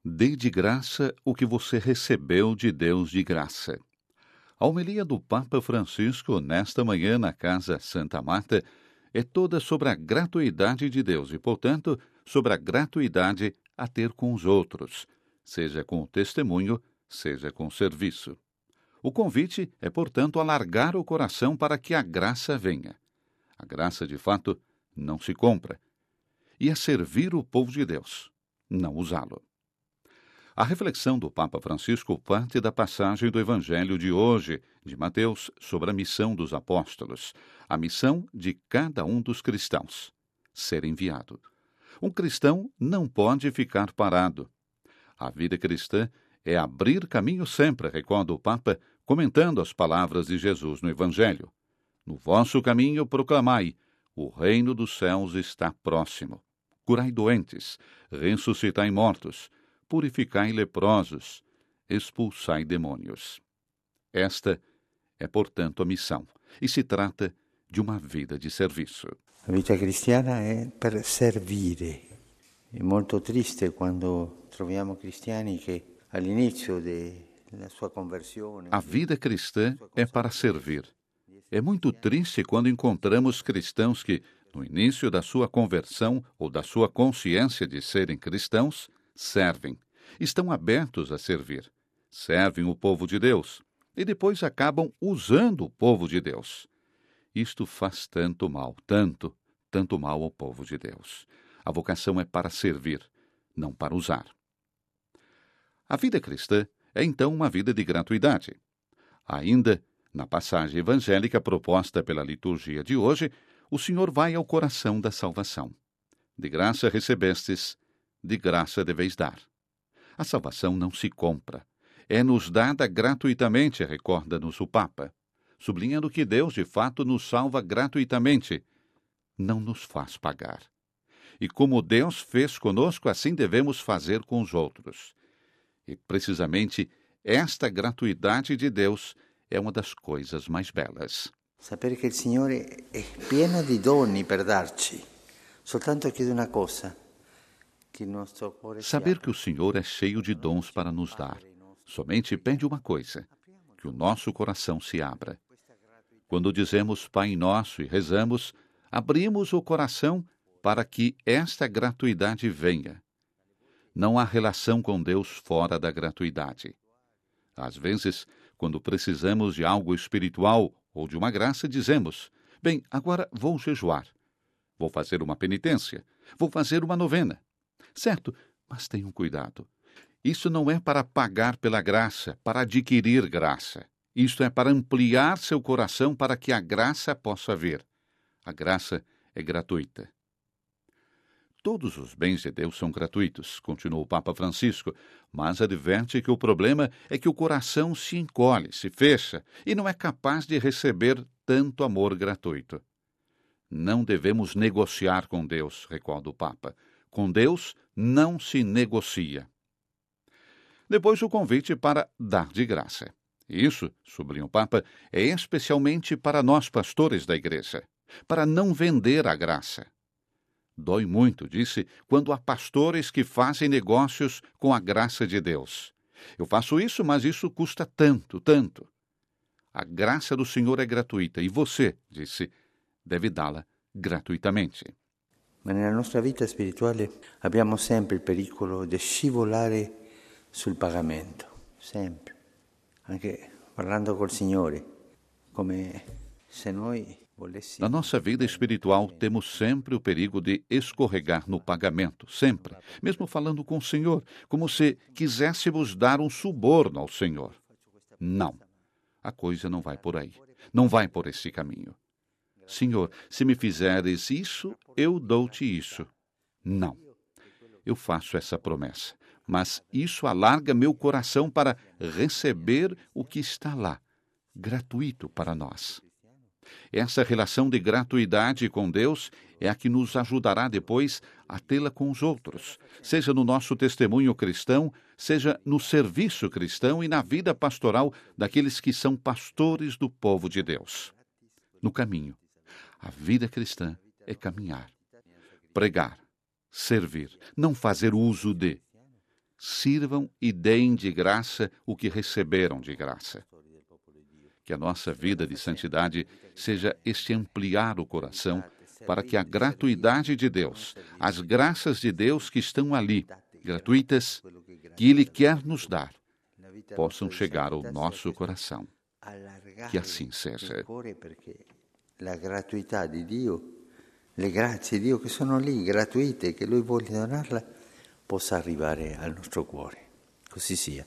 Dê de graça o que você recebeu de Deus de graça. A homilia do Papa Francisco nesta manhã na Casa Santa Marta é toda sobre a gratuidade de Deus e, portanto, sobre a gratuidade a ter com os outros, seja com o testemunho, seja com o serviço. O convite é, portanto, alargar o coração para que a graça venha. A graça, de fato, não se compra. E é servir o povo de Deus, não usá-lo. A reflexão do Papa Francisco parte da passagem do Evangelho de hoje, de Mateus, sobre a missão dos apóstolos, a missão de cada um dos cristãos, ser enviado. Um cristão não pode ficar parado. A vida cristã é abrir caminho sempre, recorda o Papa, comentando as palavras de Jesus no Evangelho. No vosso caminho proclamai, o reino dos céus está próximo. Curai doentes, ressuscitai mortos, purificai leprosos, expulsai demônios. Esta é, portanto, a missão, e se trata de uma vida de serviço. La vita cristiana è per servire. È molto triste quando troviamo cristiani che all'inizio della sua conversione... A vida cristã é para servir. É muito triste quando encontramos cristãos que, no início da sua conversão ou da sua consciência de serem cristãos, servem, estão abertos a servir, servem o povo de Deus e depois acabam usando o povo de Deus. Isto faz tanto mal, tanto mal ao povo de Deus. A vocação é para servir, não para usar. A vida cristã é então uma vida de gratuidade. Ainda, na passagem evangélica proposta pela liturgia de hoje, o Senhor vai ao coração da salvação. De graça recebestes, de graça deveis dar. A salvação não se compra. É-nos dada gratuitamente, recorda-nos o Papa, sublinhando que Deus, de fato, nos salva gratuitamente. Não nos faz pagar. E como Deus fez conosco, assim devemos fazer com os outros. E, precisamente, esta gratuidade de Deus é uma das coisas mais belas. Sapere che il Signore è pieno di doni per darci. Soltanto chiede una cosa. Saber que o Senhor é cheio de dons para nos dar. Somente pede uma coisa, que o nosso coração se abra. Quando dizemos Pai Nosso e rezamos, abrimos o coração para que esta gratuidade venha. Não há relação com Deus fora da gratuidade. Às vezes, quando precisamos de algo espiritual ou de uma graça, dizemos, bem, agora vou jejuar, vou fazer uma penitência, vou fazer uma novena. Certo, mas tenham cuidado. Isso não é para pagar pela graça, para adquirir graça. Isto é para ampliar seu coração para que a graça possa vir. A graça é gratuita. Todos os bens de Deus são gratuitos, continuou o Papa Francisco, mas adverte que o problema é que o coração se encolhe, se fecha e não é capaz de receber tanto amor gratuito. Não devemos negociar com Deus, recorda o Papa. Com Deus não se negocia. Depois o convite para dar de graça. Isso, sublinha o Papa, é especialmente para nós pastores da Igreja, para não vender a graça. Dói muito, disse, quando há pastores que fazem negócios com a graça de Deus. Eu faço isso, mas isso custa tanto. A graça do Senhor é gratuita e você, disse, deve dá-la gratuitamente. Ma nella nostra vita spirituale abbiamo sempre il pericolo di scivolare sul pagamento, sempre. Anche parlando col Signore, come se noi volessimo... Na nossa vida espiritual temos sempre o perigo de escorregar no pagamento, sempre, mesmo falando com o Senhor, como se quiséssemos dar um suborno ao Senhor. Não, a coisa não vai por aí, não vai por esse caminho. Senhor, se me fizeres isso, eu dou-te isso. Não. Eu faço essa promessa, mas isso alarga meu coração para receber o que está lá, gratuito para nós. Essa relação de gratuidade com Deus é a que nos ajudará depois a tê-la com os outros, seja no nosso testemunho cristão, seja no serviço cristão e na vida pastoral daqueles que são pastores do povo de Deus. No caminho, a vida cristã é caminhar, pregar, servir, não fazer uso de. sirvam e deem de graça o que receberam de graça. Que a nossa vida de santidade seja este ampliar o coração para que a gratuidade de Deus, as graças de Deus que estão ali, gratuitas, que Ele quer nos dar, possam chegar ao nosso coração. Que assim seja. La gratuità di Dio, le grazie di Dio che sono lì, gratuite, che Lui vuole donarla, possa arrivare al nostro cuore. Così sia.